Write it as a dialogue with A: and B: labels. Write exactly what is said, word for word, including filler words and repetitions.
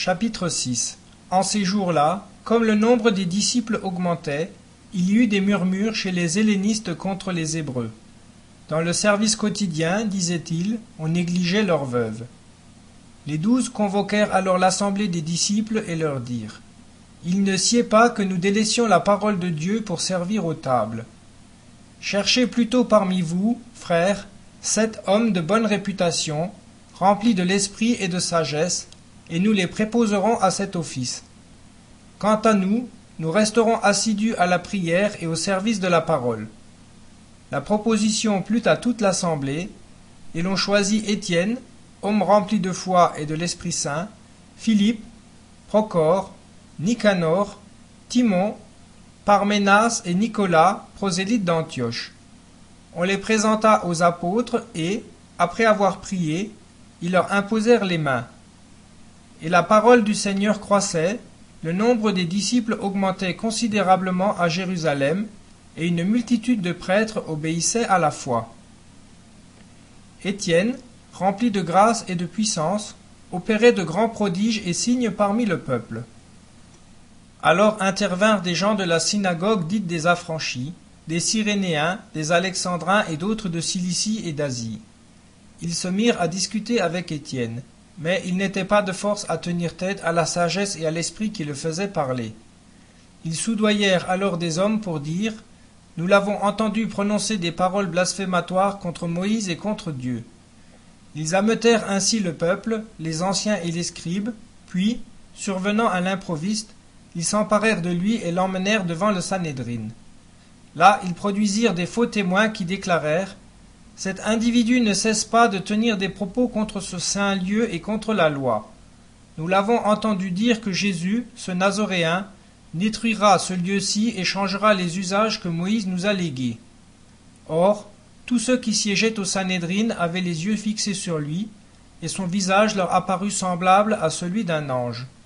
A: Chapitre six. En ces jours-là, comme le nombre des disciples augmentait, il y eut des murmures chez les hellénistes contre les Hébreux. Dans le service quotidien, disaient-ils, on négligeait leurs veuves. Les douze convoquèrent alors l'assemblée des disciples et leur dirent : Il ne sied pas que nous délaissions la parole de Dieu pour servir aux tables. Cherchez plutôt parmi vous, frères, sept hommes de bonne réputation, remplis de l'esprit et de sagesse, et nous les préposerons à cet office. Quant à nous, nous resterons assidus à la prière et au service de la parole. La proposition plut à toute l'assemblée, et l'on choisit Étienne, homme rempli de foi et de l'Esprit Saint, Philippe, Procore, Nicanor, Timon, Parménas et Nicolas, prosélytes d'Antioche. On les présenta aux apôtres et, après avoir prié, ils leur imposèrent les mains. Et la parole du Seigneur croissait, le nombre des disciples augmentait considérablement à Jérusalem, et une multitude de prêtres obéissaient à la foi. Étienne, rempli de grâce et de puissance, opérait de grands prodiges et signes parmi le peuple. Alors intervinrent des gens de la synagogue dite des Affranchis, des Cyrénéens, des Alexandrins et d'autres de Cilicie et d'Asie. Ils se mirent à discuter avec Étienne, mais ils n'étaient pas de force à tenir tête à la sagesse et à l'esprit qui le faisait parler. Ils soudoyèrent alors des hommes pour dire : Nous l'avons entendu prononcer des paroles blasphématoires contre Moïse et contre Dieu. Ils ameutèrent ainsi le peuple, les anciens et les scribes, puis, survenant à l'improviste, ils s'emparèrent de lui et l'emmenèrent devant le Sanhédrin. Là, ils produisirent des faux témoins qui déclarèrent : Cet individu ne cesse pas de tenir des propos contre ce saint lieu et contre la loi. Nous l'avons entendu dire que Jésus, ce Nazoréen, détruira ce lieu-ci et changera les usages que Moïse nous a légués. Or, tous ceux qui siégeaient au Sanhédrin avaient les yeux fixés sur lui, et son visage leur apparut semblable à celui d'un ange.